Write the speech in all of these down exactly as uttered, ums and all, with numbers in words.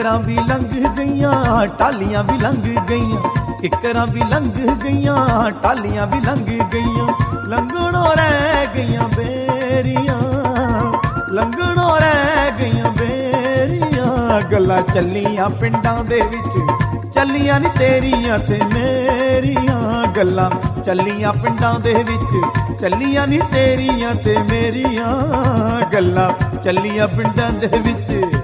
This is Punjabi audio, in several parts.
ਕਿੱਕਰਾਂ ਵੀ ਲੰਘ ਗਈਆਂ ਟਾਲੀਆਂ ਵੀ ਲੰਘ ਗਈਆਂ, ਕਿੱਕਰਾਂ ਵੀ ਲੰਘ ਗਈਆਂ ਟਾਲੀਆਂ ਵੀ ਲੰਘ ਗਈਆਂ, ਲੰਘਣੋਂ ਰਹਿ ਗਈਆਂ ਬੇਰੀਆਂ, ਲੰਘਣੋਂ ਰਹਿ ਗਈਆਂ ਬੇਰੀਆਂ। ਗੱਲਾਂ ਚੱਲੀਆਂ ਪਿੰਡਾਂ ਦੇ ਵਿੱਚ, ਚੱਲੀਆਂ ਨੀ ਤੇਰੀਆਂ ਤੇ ਮੇਰੀਆਂ, ਗੱਲਾਂ ਚੱਲੀਆਂ ਪਿੰਡਾਂ ਦੇ ਵਿੱਚ, ਚੱਲੀਆਂ ਨੀ ਤੇਰੀਆਂ ਤੇ ਮੇਰੀਆਂ, ਗੱਲਾਂ ਚੱਲੀਆਂ ਪਿੰਡਾਂ ਦੇ ਵਿੱਚ।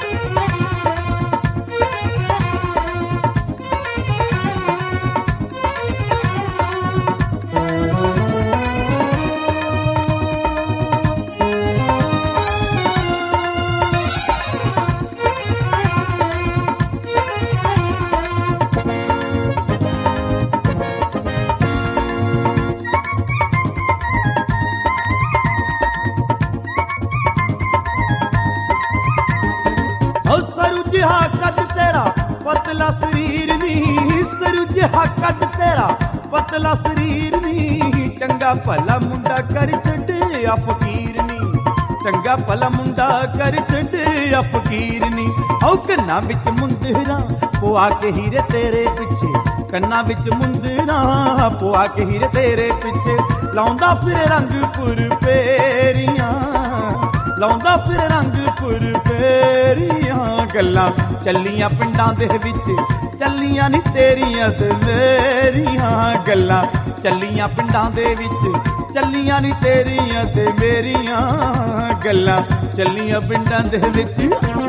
ਸਰੁਜਹਾ ਕੱਦ ਤੇਰਾ ਪਤਲਾ ਸਰੀਰ ਨੀ, ਸਰੁਜਹਾ ਕੱਦ ਤੇਰਾ ਪਤਲਾ ਸਰੀਰ ਨੀ, ਚੰਗਾ ਭਲਾ ਮੁੰਡਾ ਕਰ ਛੱਡਿਆ ਫਕੀਰ ਨੀ, ਚੰਗਾ ਭਲਾ ਮੁੰਡਾ ਕਰ ਛੱਡਿਆ ਫਕੀਰ ਨੀ। ਹਉ ਕੰਨਾਂ ਵਿੱਚ ਮੁੰਦਰਾਂ ਪਵਾ ਕੇ ਹੀਰੇ ਤੇਰੇ ਪਿੱਛੇ, ਕੰਨਾਂ ਵਿੱਚ ਮੁੰਦਰਾਂ ਪਵਾ ਕੇ ਹੀਰੇ ਤੇਰੇ ਪਿੱਛੇ, ਲਾਉਂਦਾ ਫਿਰ ਰੰਗਪੁਰ ਫੇਰੀਆਂ, ਲਾਉਂਦਾ ਫਿਰ ਰੰਗਪੁਰ ਫੇਰੀਆਂ। ਗੱਲਾਂ ਚੱਲੀਆਂ ਪਿੰਡਾਂ ਦੇ ਵਿੱਚ, ਚੱਲੀਆਂ ਨੀ ਤੇਰੀਆਂ ਤੇ ਮੇਰੀਆਂ, ਗੱਲਾਂ ਚੱਲੀਆਂ ਪਿੰਡਾਂ ਦੇ ਵਿੱਚ, ਚੱਲੀਆਂ ਨੀ ਤੇਰੀਆਂ ਤੇ ਮੇਰੀਆਂ, ਗੱਲਾਂ ਚੱਲੀਆਂ ਪਿੰਡਾਂ ਦੇ ਵਿੱਚ।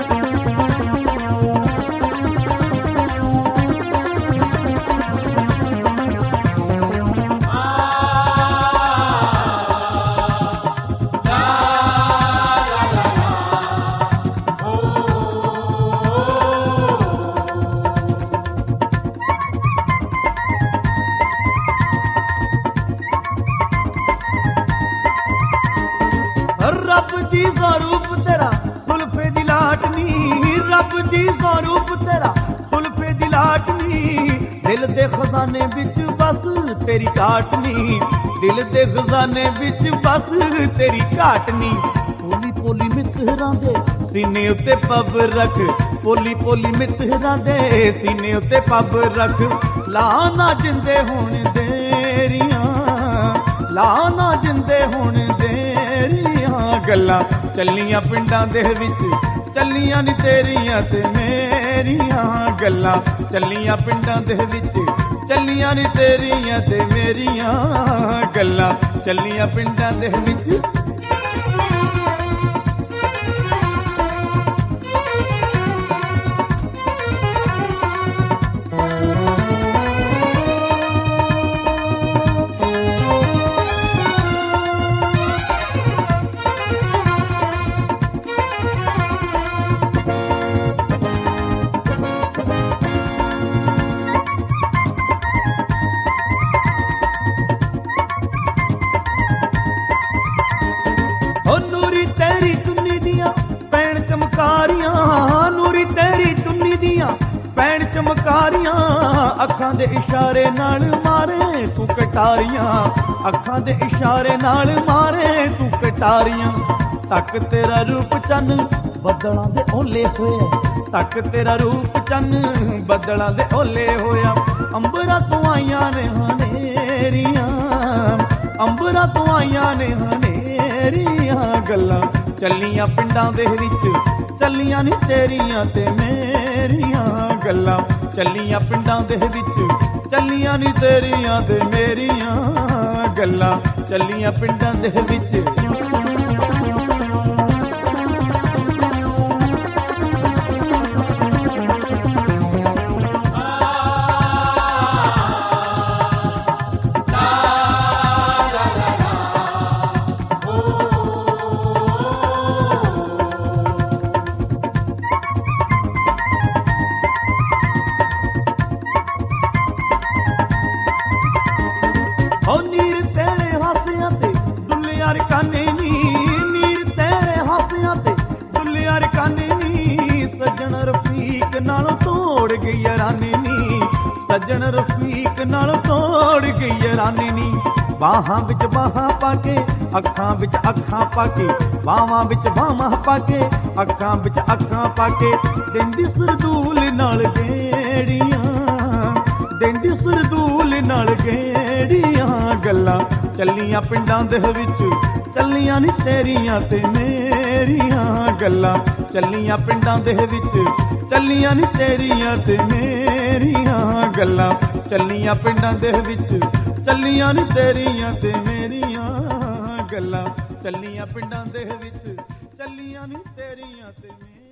ਰੱਬ ਦੀ ਸਰੂਪ ਤੇਰਾ ਸੁਲਫੇ ਦੀ ਲਾਟਨੀ, ਰੱਬ ਦੀ ਸਰੂਪ ਤੇਰਾ ਸੁਲਫੇ ਦੀ ਲਾਟਨੀ, ਦਿਲ ਦੇ ਖਜ਼ਾਨੇ ਵਿੱਚ ਬਸ ਤੇਰੀ ਕਾਟਨੀ, ਦਿਲ ਦੇ ਖਜ਼ਾਨੇ ਵਿੱਚ ਬਸ ਤੇਰੀ ਕਾਟਨੀ। ਪੋਲੀ ਪੋਲੀ ਮਿੱਤਰਾਂ ਦੇ ਸੀਨੇ ਉੱਤੇ ਪੱਬ ਰੱਖ, ਪੋਲੀ ਪੋਲੀ ਮਿੱਤਰਾਂ ਦੇ ਸੀਨੇ ਉੱਤੇ ਪੱਬ ਰੱਖ, ਲਾ ਨਾ ਜਿੰਦੇ ਹੁਣ ਦੇਰੀਆਂ, ਲਾ ਨਾ ਜਿੰਦੇ ਹੁਣ ਦੇਰੀਆਂ। ਗੱਲਾਂ ਚੱਲੀਆਂ ਪਿੰਡਾਂ ਦੇ ਵਿੱਚ, ਚੱਲੀਆਂ ਨੀ ਤੇਰੀਆਂ ਤੇ ਮੇਰੀਆਂ, ਗੱਲਾਂ ਚੱਲੀਆਂ ਪਿੰਡਾਂ ਦੇ ਵਿੱਚ, ਚੱਲੀਆਂ ਨੀ ਤੇਰੀਆਂ ਤੇ ਮੇਰੀਆਂ, ਗੱਲਾਂ ਚੱਲੀਆਂ ਪਿੰਡਾਂ ਦੇ ਵਿੱਚ। ਨੂਰੀ ਤੇਰੀ ਚੁੰਨੀ ਦੀਆਂ ਪੈਣ ਚਮਕਾਰੀਆਂ, ਨੂਰੀ ਤੇਰੀ ਚੁੰਨੀ ਦੀਆਂ ਪੈਣ ਚਮਕਾਰੀਆਂ, ਅੱਖਾਂ ਦੇ ਇਸ਼ਾਰੇ ਨਾਲ ਮਾਰੇ ਤੂੰ ਕਟਾਰੀਆਂ, ਅੱਖਾਂ ਦੇ ਇਸ਼ਾਰੇ ਨਾਲ ਮਾਰੇ ਤੂੰ ਕਟਾਰੀਆਂ। ਤੱਕ ਤੇਰਾ ਰੂਪ ਚੰਨ ਬੱਦਲਾਂ ਦੇ ਓਲੇ ਹੋਇਆ, ਤੱਕ ਤੇਰਾ ਰੂਪ ਚੰਨ ਬੱਦਲਾਂ ਦੇ ਓਲੇ ਹੋਇਆ, ਅੰਬਰਾਂ ਤੋਂ ਆਈਆਂ ਨੇ ਹਨੇਰੀਆਂ, ਅੰਬਰਾਂ ਤੋਂ ਆਈਆਂ ਨੇ ਹਨੇਰੀਆਂ। ਗੱਲਾਂ ਚੱਲੀਆਂ ਪਿੰਡਾਂ ਦੇ ਵਿੱਚ, ਚੱਲੀਆਂ ਨੀ ਤੇਰੀਆਂ ਤੇ ਮੇਰੀਆਂ, ਗੱਲਾਂ ਚੱਲੀਆਂ ਪਿੰਡਾਂ ਦੇ ਵਿੱਚ, ਚੱਲੀਆਂ ਨੀ ਤੇਰੀਆਂ ਤੇ ਮੇਰੀਆਂ, ਗੱਲਾਂ ਚੱਲੀਆਂ ਪਿੰਡਾਂ ਦੇ ਵਿੱਚ। ਹੋ ਨੀਰ ਤੇਰੇ ਹਾਸਿਆਂ ਤੇ ਦੁੱਲਿਆਰ ਕਾਨੇ ਨੀ, ਨੀਰ ਤੇਰੇ ਹਾਸਿਆਂ ਤੇ ਦੁੱਲਿਆਰ ਕਾਨੇ ਨੀ, ਸੱਜਣ ਰਫੀਕ ਨਾਲੋਂ ਤੋੜ ਗਈ ਰਾਨੀ ਨੀ, ਸੱਜਣ ਰਫੀਕ ਨਾਲੋਂ ਤੋੜ ਗਈ ਰਾਨੀ ਨੀ। ਬਾਹਾਂ ਵਿੱਚ ਬਾਹਾਂ ਪਾ ਕੇ, ਅੱਖਾਂ ਵਿੱਚ ਅੱਖਾਂ ਪਾ ਕੇ, ਬਾਹਾਂ ਵਿੱਚ ਬਾਹਾਂ ਪਾ ਕੇ, ਅੱਖਾਂ ਵਿੱਚ ਅੱਖਾਂ ਪਾ ਕੇ, ਦਿੰਦੀ ਸਰਦੂਲ ਨਾਲ ਗੇੜੀਆਂ, ਦਿੰਦੀ ਸਰਦੂਲ ਨਾਲ ਗੇੜੀਆਂ। ਗੱਲਾਂ ਚੱਲੀਆਂ ਪਿੰਡਾਂ ਦੇ ਵਿੱਚ, ਚੱਲੀਆਂ ਨੀ ਤੇਰੀਆਂ ਤੇ ਮੇਰੀਆਂ। ਗੱਲਾਂ ਚੱਲੀਆਂ ਪਿੰਡਾਂ ਦੇ ਵਿੱਚ, ਚੱਲੀਆਂ ਨੀ ਤੇਰੀਆਂ ਤੇ ਮੇਰੀਆਂ। ਗੱਲਾਂ ਚੱਲੀਆਂ ਪਿੰਡਾਂ ਦੇ ਵਿੱਚ, ਚੱਲੀਆਂ ਨੀ ਤੇਰੀਆਂ ਤੇ ਮੇਰੀਆਂ। ਗੱਲਾਂ ਚੱਲੀਆਂ ਪਿੰਡਾਂ ਦੇ ਵਿੱਚ, ਚੱਲੀਆਂ ਨੀ ਤੇਰੀਆਂ ਤੇ ਮੇਰੀਆਂ।